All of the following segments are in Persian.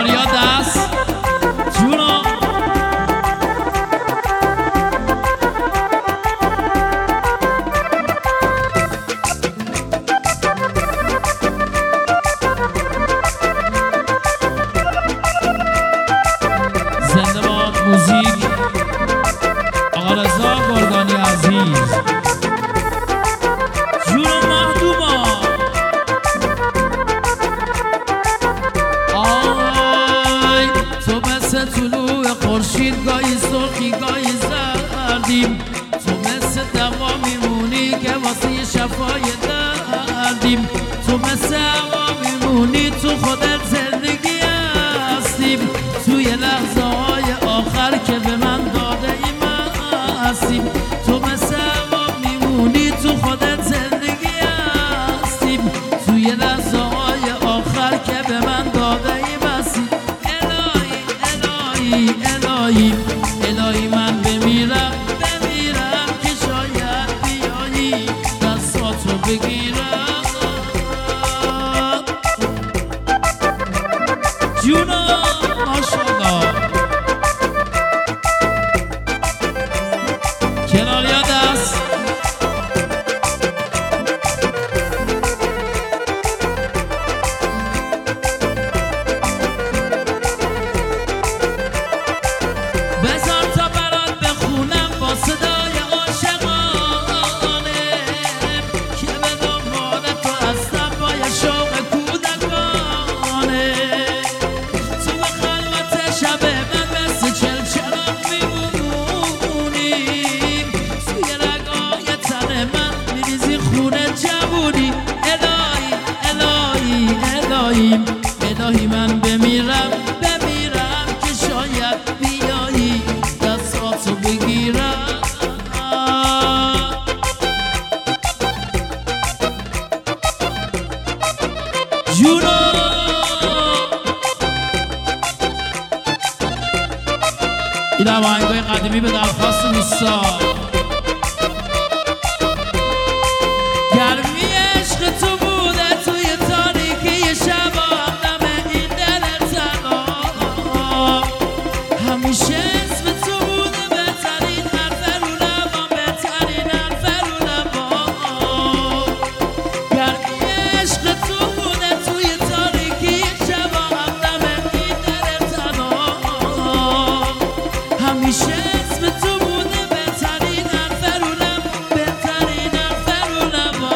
کناریا دست جونا زنده باد موزیک آقا رضا گرگانی عزیز جونا مهدوما آی تو مثل طلوع خورشید گاهی سرخی گاهی زردیم تو مثل دوا میمونی که واسه شفای دردیم تو مثل هوا میمونی تو خودت زندگی هستیم توی لحظه های آخر که به من داده ای هستیم تو مثل هوا میمونی تو خودت زندگی هستیم توی لحظه های آخر که به من داده ای هستیم الهی الهی الهی الهی من بمیرم که شاید بیایی دستاتو بگیرم جونا ماشاءالله کناریا دست بذار تا برات بخونم با صدای عاشقانه که به دنبال تو هستم با یه شوق کودکانه تو به خلوت شب من مثل چلچراغ میمونیم توی رگای تن من میریزی خونه جوونی الهی الهی الهی الهی من بمیرم که شاید بیایی دستاتو بگیرم جونا این آهنگای قدیمی به درخواست نیستا گرمی عشق تو بوده توی تاریکی شب آدم این دل تنها همیشه اسم تو بوده بهترین حرف رو لبا بهترین حرف رو لبا گرمی عشق تو بوده توی تاریکی شب آدم این دل تنها همیشه اسم تو بوده بهترین حرف رو لبا بهترین حرف رو لبا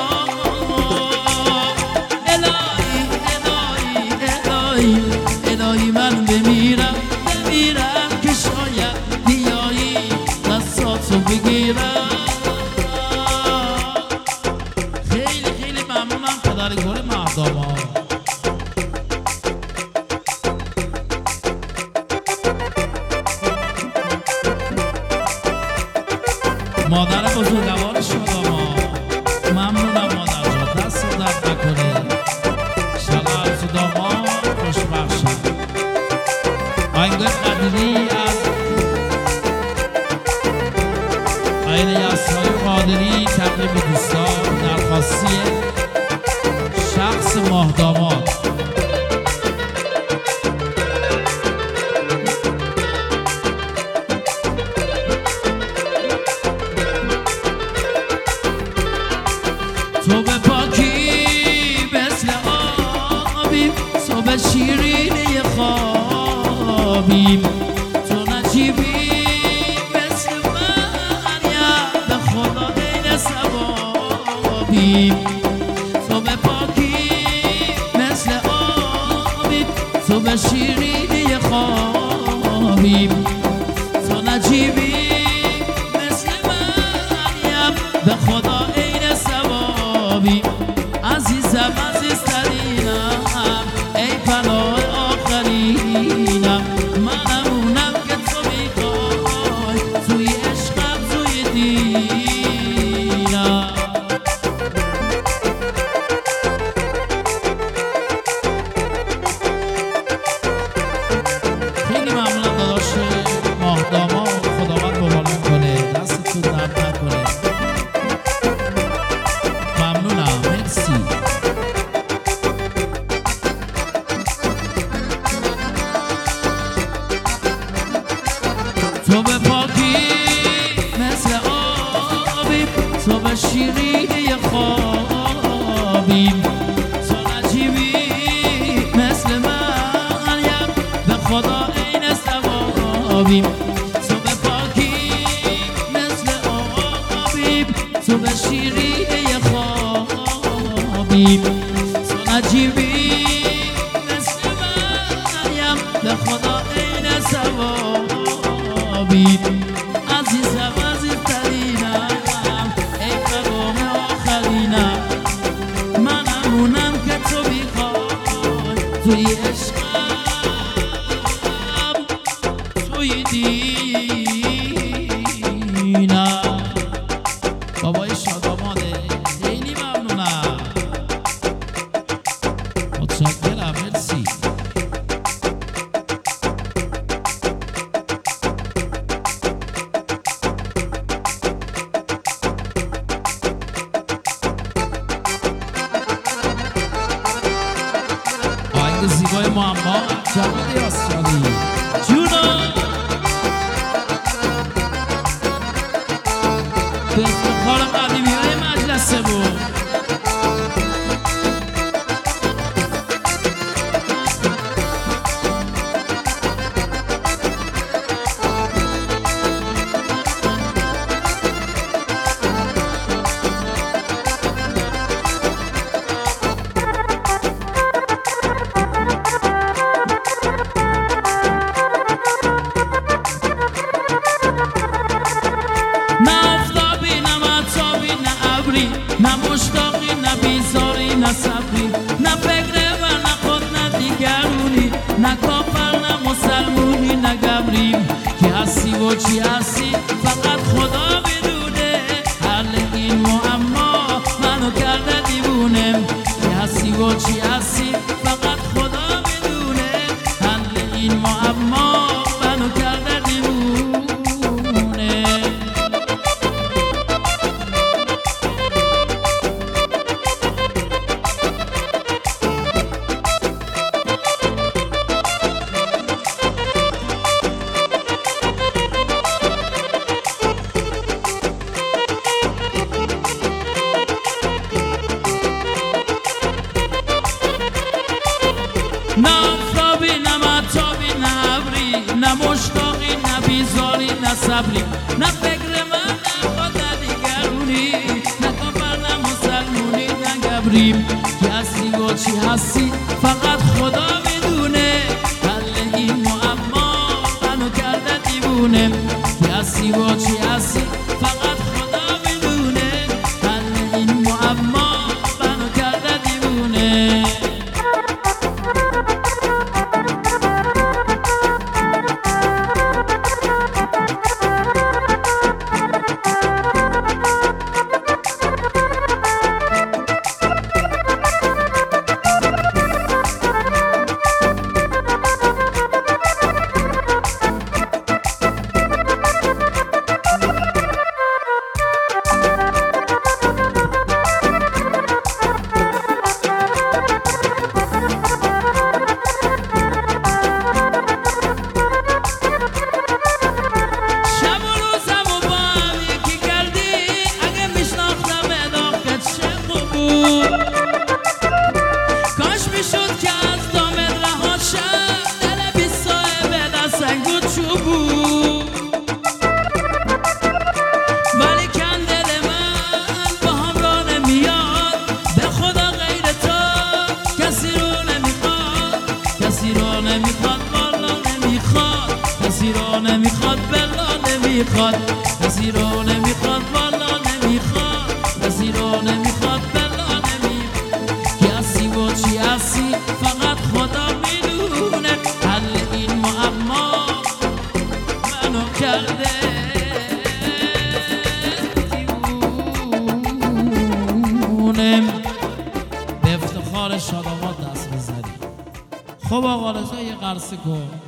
الهی الهی الهی الهی من بمیرم که شاید بیایی دستاتو بگیرم خیلی خیلی ممنونم پدر گل مهداما مادر بزرگوار شما ممنونم مادر جان دست درد نکنه انشالله عروس داماد خوشبخشن آهنگای قدیمی از آیل یسرای قادری تقریب دوستان درخواستی شخص مهداماد تو به پاکی مثل آبیم تو به شیرینی خوابیم تو نجیبی مثل مریم به خدا عین ثوابیم تو به پاکی مثل آبیم تو به شیرینی خوابیم تو نجیبی مثل مریم به خدا عین ثوابیم عزیزم عزیزترینم ای پناه آخرینم منمونم که تو میخوای توی عشقم توی دینم شیرینی خوابیم تو نجیبی مثل مریم به خدا عین ثوابیم تو به پاکی مثل آبیم تو به شیرینی خوابیم تو نجیبی مثل مریم به خدا عین ثوابیم عزیزم عزیزترینم ای قرار آخرینم منم اونم که تو میخوای توی عشقم توی دینم بابای شاداماده خیلی ممنونم متشکرم مرسی زیبای معما جواد یاسانی جونا به افتخار قدیمی های مجلسه بود نه مشتاقی نه بیزاری نه صبری نه فکر و نه خود نه دیگرونی نه کافر نه مسلمونی نه گبریم که هستی و چی هستی فقط خدا بدونه حل این معما منو کرده دیوونه که هستی و چی هستی فقط خدا بدونه حل این معما منو کرده دیوونه نه آفتابی نه مهتابی نه ابری نه مشتاقی نه بیزاری نه صبری نه فکر من نه خود نه دیگرونی نه کافر نه مسلمونی نه گبریم که هستی و چی هستی فقط خدا میدونه حل این معما منو کرده دیوونه که هستی و چی هستی فقط خدا میدونه حل این معما منو کرده دیوونه نمیخواد بلا نمیخواد کسی رو نمیخواد بالا نمیخواد کسی رو نمیخواد بلا نمیخواد کی هستی و چی هستی فقط خدا میدونه حل این معما منو کرده دیوونه به افتخار شادامات دست بزنی. خب آقا رضا یه قرصه کن.